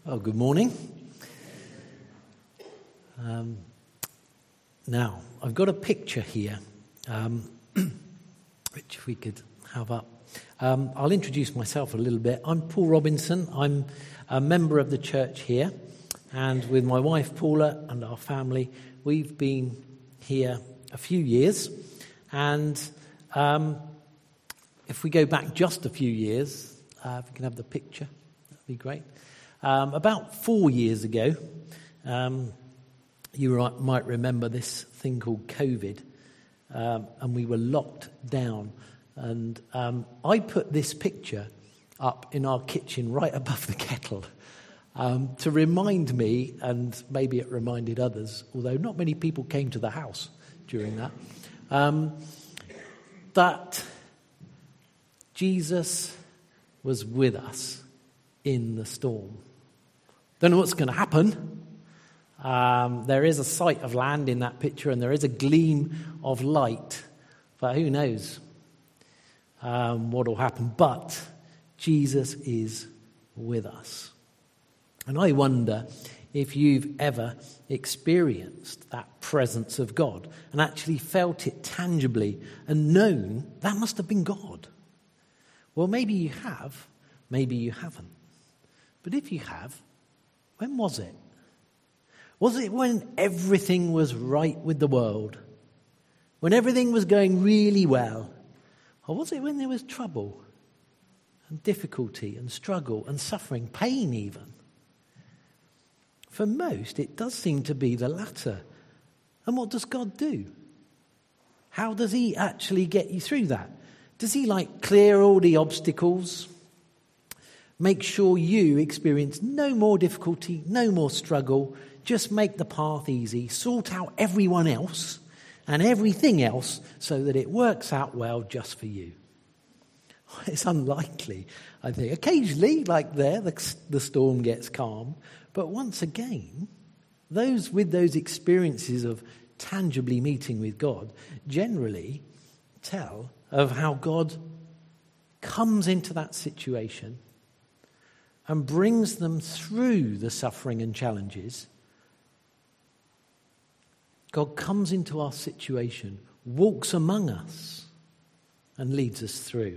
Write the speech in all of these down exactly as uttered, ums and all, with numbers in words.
Well, good morning. Um, now, I've got a picture here, um, which if we could have up. Um, I'll introduce myself a little bit. I'm Paul Robinson. I'm a member of the church here, and with my wife Paula and our family, we've been here a few years. And um, if we go back just a few years, uh, if we can have the picture, that'd be great. Um, about four years ago, um, you might remember this thing called COVID, um, and we were locked down. And um, I put this picture up in our kitchen right above the kettle um, to remind me, and maybe it reminded others, although not many people came to the house during that, um, that Jesus was with us in the storm. Don't know what's going to happen. Um, there is a sight of land in that picture, and there is a gleam of light, but who knows um, what will happen. But Jesus is with us. And I wonder if you've ever experienced that presence of God and actually felt it tangibly and known that must have been God. Well, maybe you have, maybe you haven't. But if you have, when was it? Was it when everything was right with the world? When everything was going really well? Or was it when there was trouble and difficulty and struggle and suffering, pain even? For most, it does seem to be the latter. And what does God do? How does he actually get you through that? Does he like clear all the obstacles? Make sure you experience no more difficulty, no more struggle. Just make the path easy. Sort out everyone else and everything else so that it works out well just for you. It's unlikely, I think. Occasionally, like there, the, the storm gets calm. But once again, those with those experiences of tangibly meeting with God generally tell of how God comes into that situation and brings them through the suffering and challenges. God comes into our situation, walks among us, and leads us through.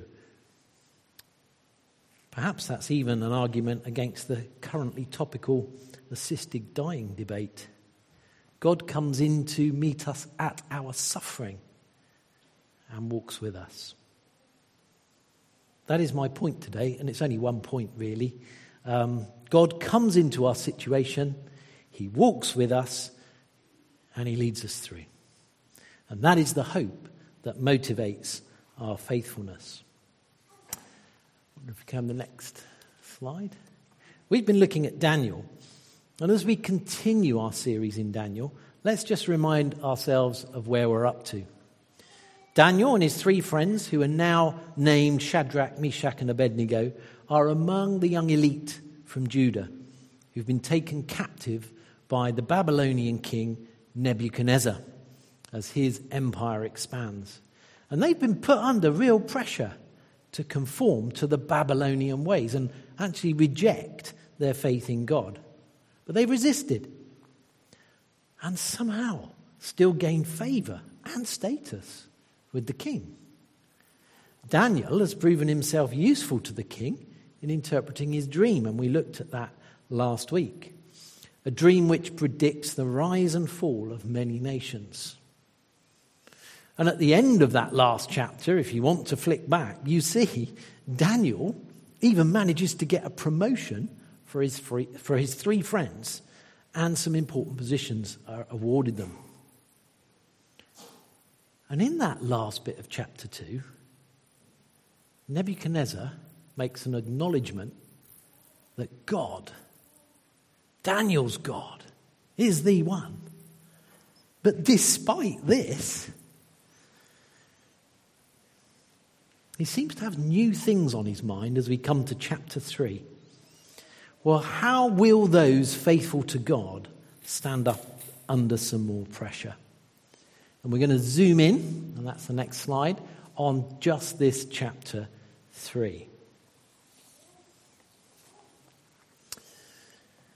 Perhaps that's even an argument against the currently topical assisted dying debate. God comes in to meet us at our suffering and walks with us. That is my point today, and it's only one point really. Um, God comes into our situation, he walks with us, and he leads us through. And that is the hope that motivates our faithfulness. I wonder if we can have the next slide. We've been looking at Daniel, and as we continue our series in Daniel, let's just remind ourselves of where we're up to. Daniel and his three friends, who are now named Shadrach, Meshach, and Abednego, are among the young elite from Judah who've been taken captive by the Babylonian king Nebuchadnezzar as his empire expands. And they've been put under real pressure to conform to the Babylonian ways and actually reject their faith in God. But they resisted and somehow still gained favor and status with the king. Daniel has proven himself useful to the king in interpreting his dream, and we looked at that last week. A dream which predicts the rise and fall of many nations. And at the end of that last chapter, if you want to flick back, you see Daniel even manages to get a promotion for his, free, for his three friends, and some important positions are awarded them. And in that last bit of chapter two, Nebuchadnezzar makes an acknowledgement that God, Daniel's God, is the one. But despite this, he seems to have new things on his mind as we come to chapter three. Well, how will those faithful to God stand up under some more pressure? And we're going to zoom in, and that's the next slide, on just this chapter three.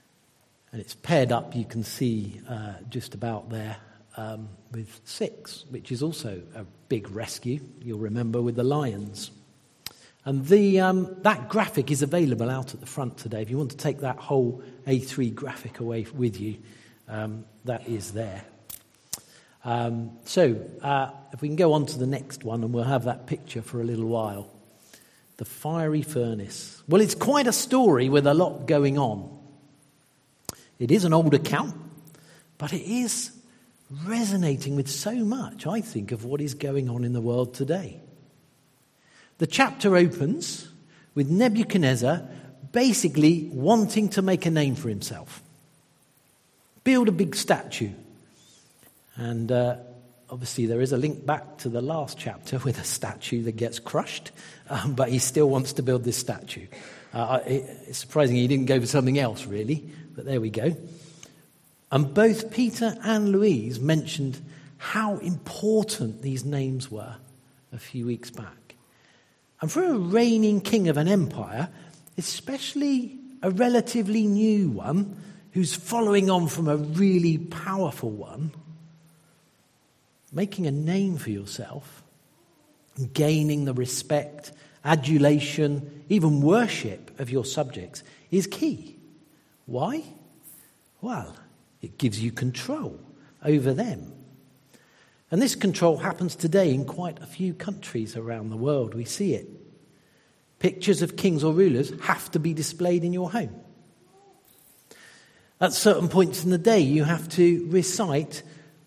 And it's paired up, you can see uh, just about there, um, with six, which is also a big rescue, you'll remember, with the lions. And the um, that graphic is available out at the front today. If you want to take that whole A three graphic away with you, um, that is there. Um, so, uh, if we can go on to the next one, and we'll have that picture for a little while. The fiery furnace. Well, it's quite a story with a lot going on. It is an old account, but it is resonating with so much, I think, of what is going on in the world today. The chapter opens with Nebuchadnezzar basically wanting to make a name for himself. Build a big statue. And uh, obviously there is a link back to the last chapter with a statue that gets crushed, um, but he still wants to build this statue. Uh, it, it's surprising he didn't go for something else, really, but there we go. And both Peter and Louise mentioned how important these names were a few weeks back. And for a reigning king of an empire, especially a relatively new one who's following on from a really powerful one, making a name for yourself, gaining the respect, adulation, even worship of your subjects is key. Why? Well, it gives you control over them. And this control happens today in quite a few countries around the world. We see it. Pictures of kings or rulers have to be displayed in your home. At certain points in the day, you have to recite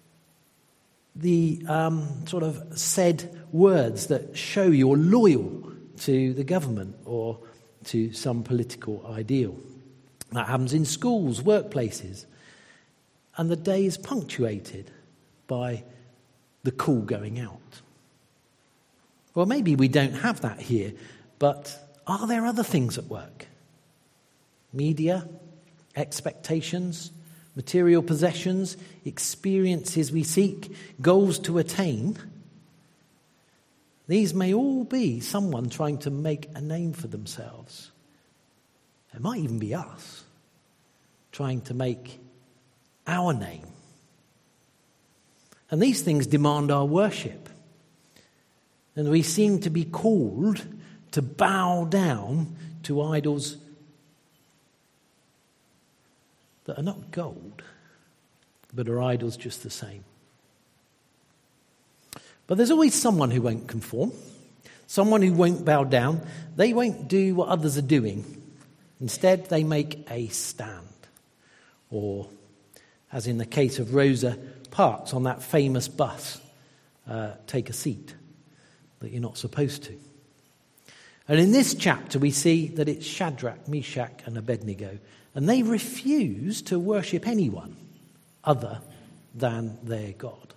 the um, sort of said words that show you're loyal to the government or to some political ideal. That happens in schools, workplaces. And the day is punctuated by the call going out. Well, maybe we don't have that here, but are there other things at work? Media, expectations, material possessions, experiences we seek, goals to attain. These may all be someone trying to make a name for themselves. It might even be us trying to make our name. And these things demand our worship. And we seem to be called to bow down to idols that are not gold, but are idols just the same. But there's always someone who won't conform, someone who won't bow down. They won't do what others are doing. Instead, they make a stand. Or, as in the case of Rosa Parks on that famous bus, uh, take a seat that you're not supposed to. And in this chapter, we see that it's Shadrach, Meshach, and Abednego. And they refuse to worship anyone other than their God.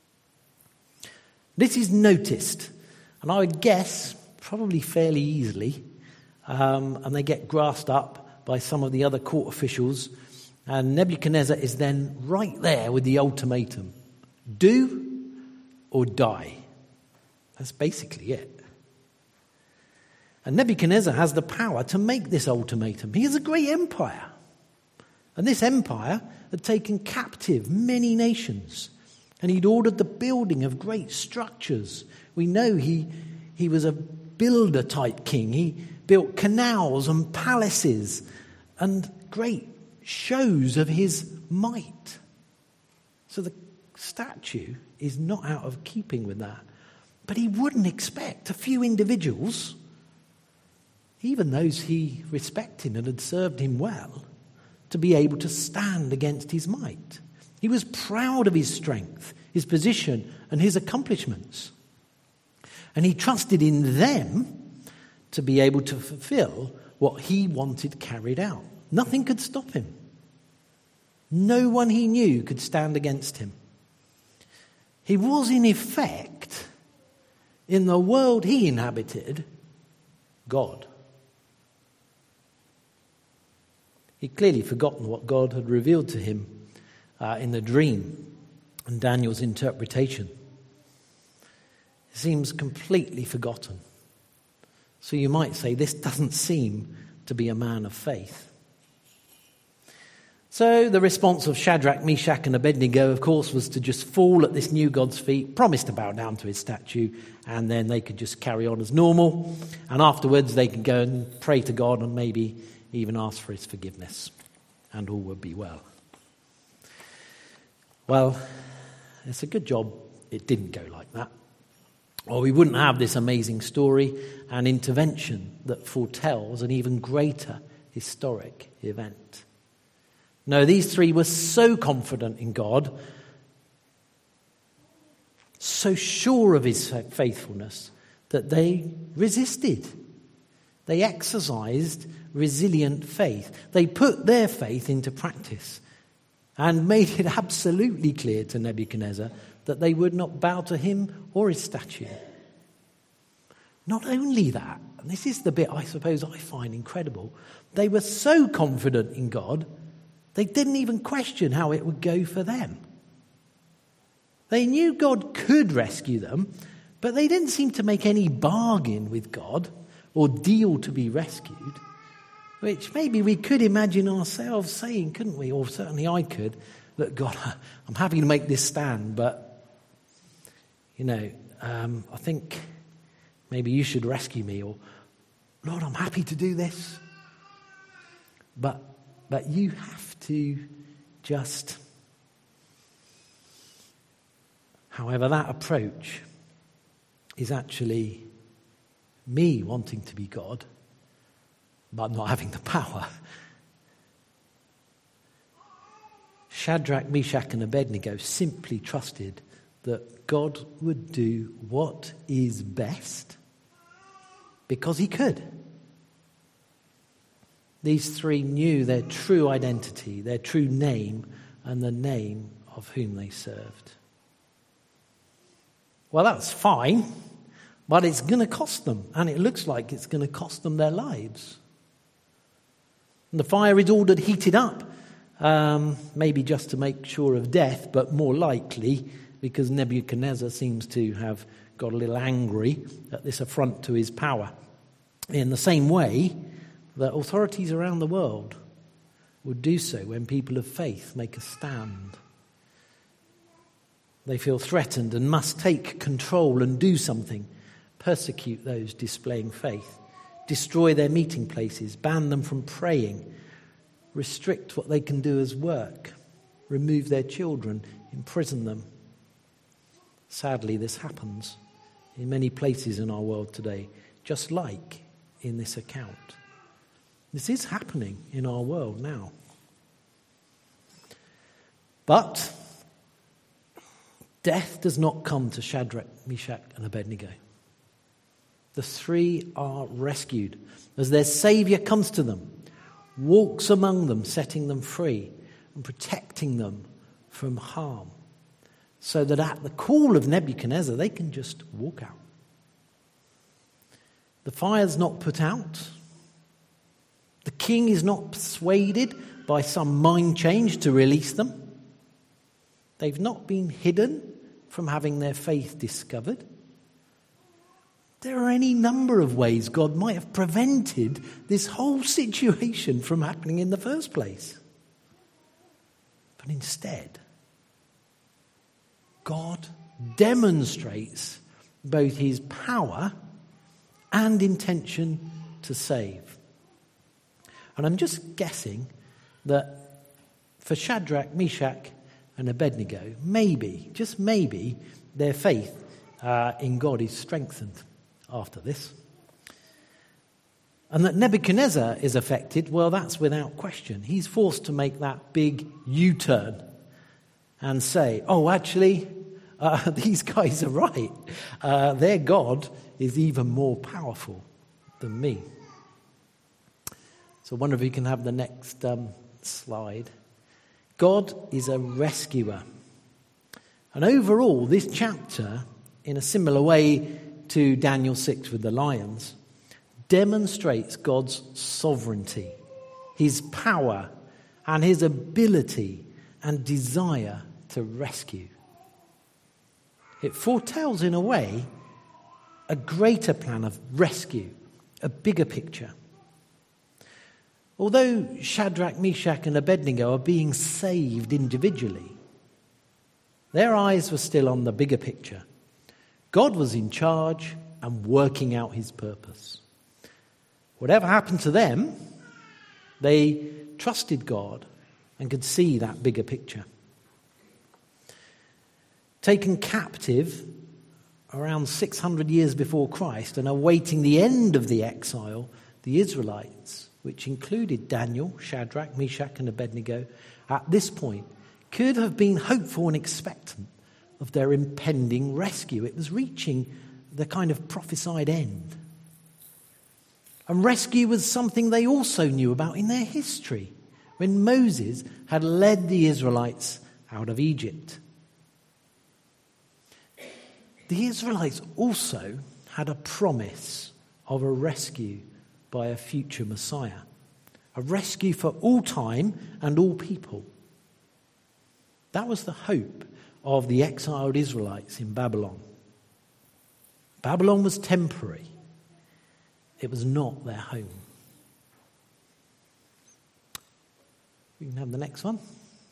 This is noticed, and I would guess probably fairly easily, um, and they get grasped up by some of the other court officials, and Nebuchadnezzar is then right there with the ultimatum. Do or die. That's basically it. And Nebuchadnezzar has the power to make this ultimatum. He has a great empire. And this empire had taken captive many nations. And he'd ordered the building of great structures. We know he, he was a builder-type king. He built canals and palaces and great shows of his might. So the statue is not out of keeping with that. But he wouldn't expect a few individuals, even those he respected and had served him well, to be able to stand against his might. He was proud of his strength, his position, and his accomplishments. And he trusted in them to be able to fulfill what he wanted carried out. Nothing could stop him. No one he knew could stand against him. He was, in effect, in the world he inhabited, God. He'd clearly forgotten what God had revealed to him uh, in the dream and Daniel's interpretation. It seems completely forgotten. So you might say this doesn't seem to be a man of faith. So the response of Shadrach, Meshach and Abednego, of course, was to just fall at this new God's feet, promise to bow down to his statue, and then they could just carry on as normal. And afterwards they could go and pray to God and maybe even ask for his forgiveness, and all would be well. Well, it's a good job it didn't go like that, or we wouldn't have this amazing story and intervention that foretells an even greater historic event. No, these three were so confident in God, so sure of his faithfulness, that they resisted. They exercised resilient faith. They put their faith into practice and made it absolutely clear to Nebuchadnezzar that they would not bow to him or his statue. Not only that, and this is the bit I suppose I find incredible, they were so confident in God, they didn't even question how it would go for them. They knew God could rescue them, but they didn't seem to make any bargain with God or deal to be rescued, which maybe we could imagine ourselves saying, couldn't we? Or certainly I could. Look, God, I'm happy to make this stand, but, you know, um, I think maybe you should rescue me. Or, Lord, I'm happy to do this, but But you have to just... However, that approach is actually me wanting to be God, but not having the power. Shadrach, Meshach, and Abednego simply trusted that God would do what is best because he could. These three knew their true identity, their true name, and the name of whom they served. Well, that's fine, but it's going to cost them, and it looks like it's going to cost them their lives. And the fire is ordered heated up, um, maybe just to make sure of death, but more likely because Nebuchadnezzar seems to have got a little angry at this affront to his power. In the same way that authorities around the world would do so when people of faith make a stand. They feel threatened and must take control and do something, persecute those displaying faith, destroy their meeting places, ban them from praying, restrict what they can do as work, remove their children, imprison them. Sadly, this happens in many places in our world today, just like in this account. This is happening in our world now. But death does not come to Shadrach, Meshach, and Abednego. The three are rescued as their Saviour comes to them, walks among them, setting them free and protecting them from harm, so that at the call of Nebuchadnezzar, they can just walk out. The fire's not put out. The king is not persuaded by some mind change to release them. They've not been hidden from having their faith discovered. There are any number of ways God might have prevented this whole situation from happening in the first place. But instead, God demonstrates both his power and intention to save. And I'm just guessing that for Shadrach, Meshach, and Abednego, maybe, just maybe, their faith uh, in God is strengthened after this. And that Nebuchadnezzar is affected, well, that's without question. He's forced to make that big U-turn and say, oh, actually, uh, these guys are right. Uh, their God is even more powerful than me. So I wonder if we can have the next um, slide. God is a rescuer. And overall, this chapter, in a similar way to Daniel six with the lions, demonstrates God's sovereignty, his power, and his ability and desire to rescue. It foretells, in a way, a greater plan of rescue, a bigger picture. Although Shadrach, Meshach and Abednego are being saved individually, their eyes were still on the bigger picture. God was in charge and working out his purpose. Whatever happened to them, they trusted God and could see that bigger picture. Taken captive around six hundred years before Christ and awaiting the end of the exile, the Israelites, which included Daniel, Shadrach, Meshach and Abednego, at this point could have been hopeful and expectant of their impending rescue. It was reaching the kind of prophesied end. And rescue was something they also knew about in their history, when Moses had led the Israelites out of Egypt. The Israelites also had a promise of a rescue by a future Messiah, a rescue for all time and all people. That was the hope of the exiled Israelites in Babylon. Babylon was temporary. It was not their home. We can have the next one.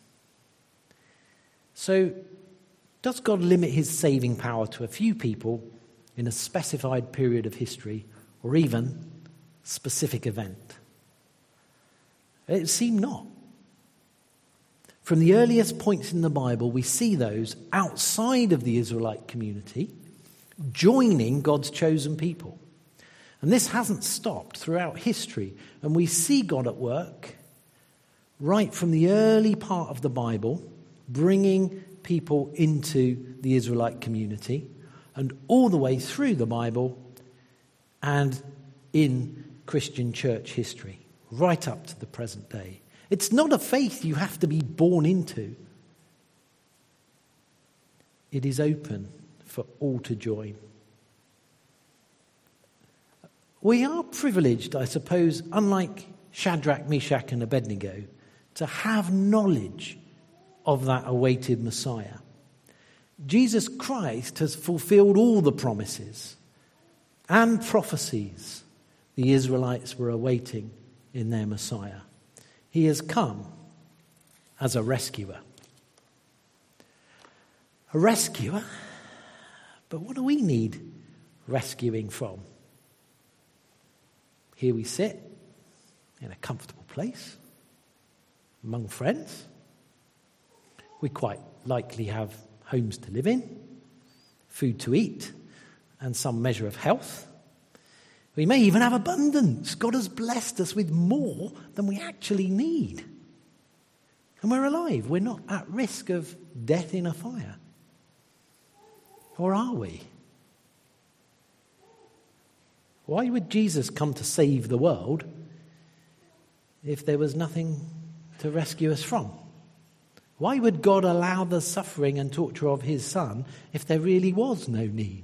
So, does God limit his saving power to a few people in a specified period of history or even specific event? It seemed not. From the earliest points in the Bible, we see those outside of the Israelite community joining God's chosen people. And this hasn't stopped throughout history. And we see God at work right from the early part of the Bible, bringing people into the Israelite community, and all the way through the Bible and in Christian church history, right up to the present day. It's not a faith you have to be born into. It is open for all to join. We are privileged, I suppose, unlike Shadrach, Meshach and Abednego, to have knowledge of that awaited Messiah. Jesus Christ has fulfilled all the promises and prophecies the Israelites were awaiting in their Messiah. He has come as a rescuer. A rescuer? But what do we need rescuing from? Here we sit in a comfortable place among friends. We quite likely have homes to live in, food to eat, and some measure of health. We may even have abundance. God has blessed us with more than we actually need. And we're alive. We're not at risk of death in a fire. Or are we? Why would Jesus come to save the world if there was nothing to rescue us from? Why would God allow the suffering and torture of his Son if there really was no need?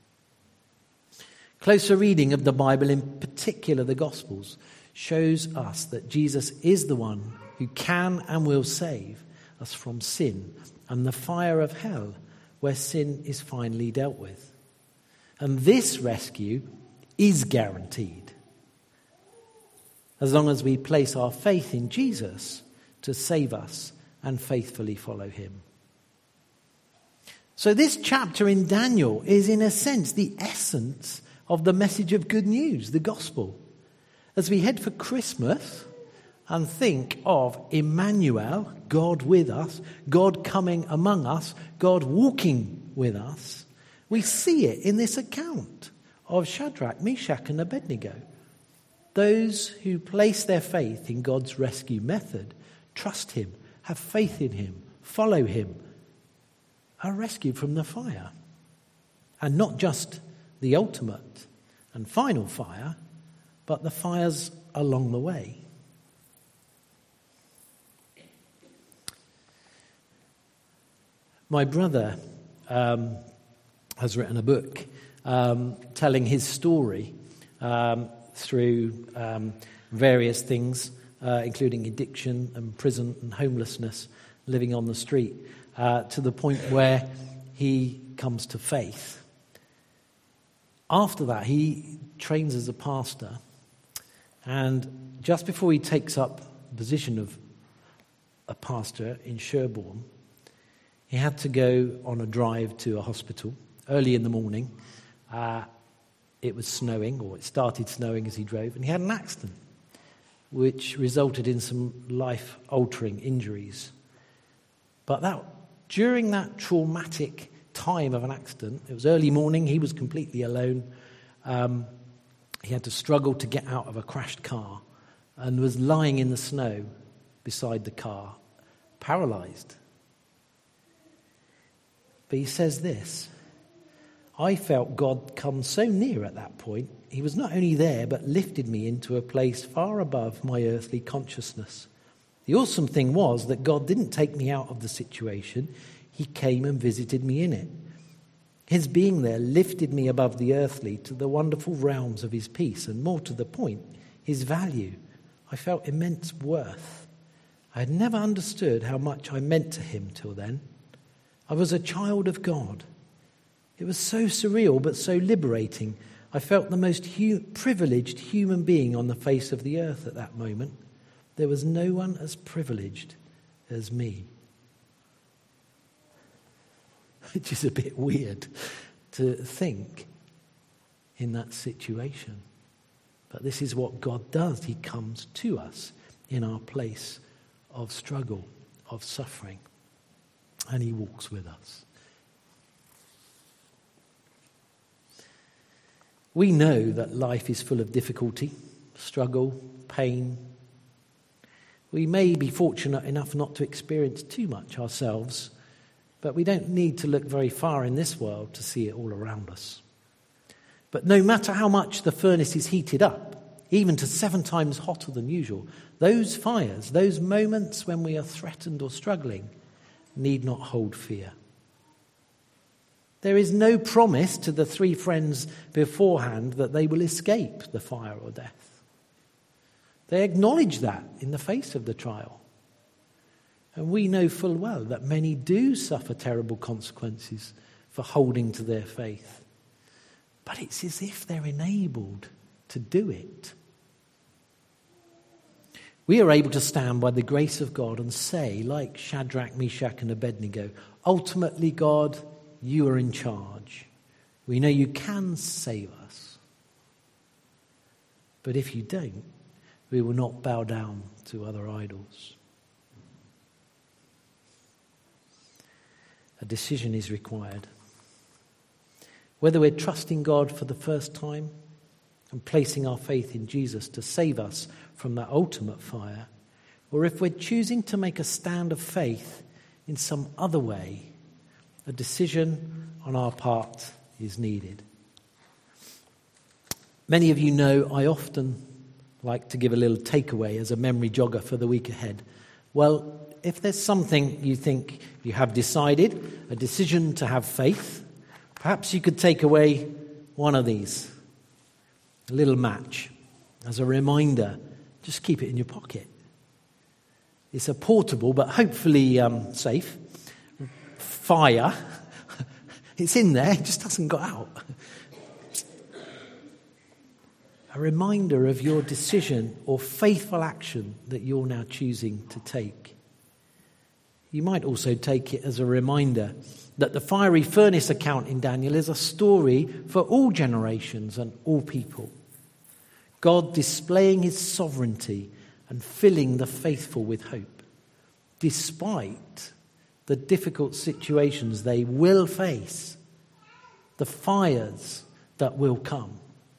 Closer reading of the Bible, in particular the Gospels, shows us that Jesus is the one who can and will save us from sin and the fire of hell where sin is finally dealt with. And this rescue is guaranteed as long as we place our faith in Jesus to save us and faithfully follow him. So this chapter in Daniel is in a sense the essence of the message of good news, the gospel. As we head for Christmas and think of Emmanuel, God with us, God coming among us, God walking with us, we see it in this account of Shadrach, Meshach and Abednego. Those who place their faith in God's rescue method, trust him, have faith in him, follow him, are rescued from the fire. And not just the ultimate and final fire, but the fires along the way. My brother um, has written a book um, telling his story um, through um, various things, uh, including addiction and prison and homelessness, living on the street, uh, to the point where he comes to faith. After that, he trains as a pastor And just before he takes up the position of a pastor in Sherborne, he had to go on a drive to a hospital early in the morning. Uh, it was snowing, or it started snowing as he drove, and he had an accident, which resulted in some life-altering injuries. But that during that traumatic time of an accident, it was early morning, he was completely alone. Um, he had to struggle to get out of a crashed car and was lying in the snow beside the car, paralyzed. But he says this, I felt God come so near at that point. He was not only there, but lifted me into a place far above my earthly consciousness. The awesome thing was that God didn't take me out of the situation. He came and visited me in it. His being there lifted me above the earthly to the wonderful realms of his peace, and more to the point, his value. I felt immense worth. I had never understood how much I meant to him till then. I was a child of God. It was so surreal but so liberating. I felt the most hu- privileged human being on the face of the earth at that moment. There was no one as privileged as me. Which is a bit weird to think in that situation. But this is what God does. He comes to us in our place of struggle, of suffering, and he walks with us. We know that life is full of difficulty, struggle, pain. We may be fortunate enough not to experience too much ourselves, but we don't need to look very far in this world to see it all around us. But no matter how much the furnace is heated up, even to seven times hotter than usual, those fires, those moments when we are threatened or struggling, need not hold fear. There is no promise to the three friends beforehand that they will escape the fire or death. They acknowledge that in the face of the trial. And we know full well that many do suffer terrible consequences for holding to their faith. But it's as if they're enabled to do it. We are able to stand by the grace of God and say, like Shadrach, Meshach, and Abednego, ultimately, God, you are in charge. We know you can save us. But if you don't, we will not bow down to other idols. A decision is required. Whether we're trusting God for the first time and placing our faith in Jesus to save us from that ultimate fire, or if we're choosing to make a stand of faith in some other way, a decision on our part is needed. Many of you know I often like to give a little takeaway as a memory jogger for the week ahead. Well, if there's something you think you have decided, a decision to have faith, perhaps you could take away one of these, a little match, as a reminder. Just keep it in your pocket. It's a portable, but hopefully um, safe, fire. It's in there, it just hasn't got out. A reminder of your decision or faithful action that you're now choosing to take. You might also take it as a reminder that the fiery furnace account in Daniel is a story for all generations and all people. God displaying his sovereignty and filling the faithful with hope, despite the difficult situations they will face, the fires that will come.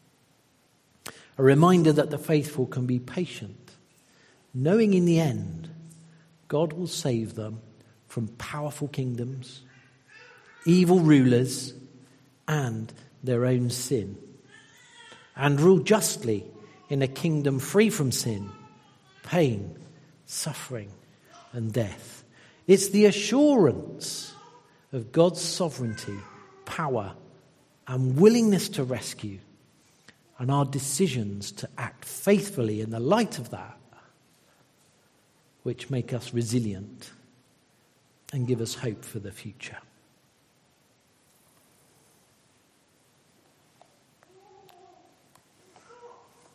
A reminder that the faithful can be patient, knowing in the end God will save them from powerful kingdoms, evil rulers, and their own sin, and rule justly in a kingdom free from sin, pain, suffering, and death. It's the assurance of God's sovereignty, power, and willingness to rescue, and our decisions to act faithfully in the light of that, which make us resilient and give us hope for the future.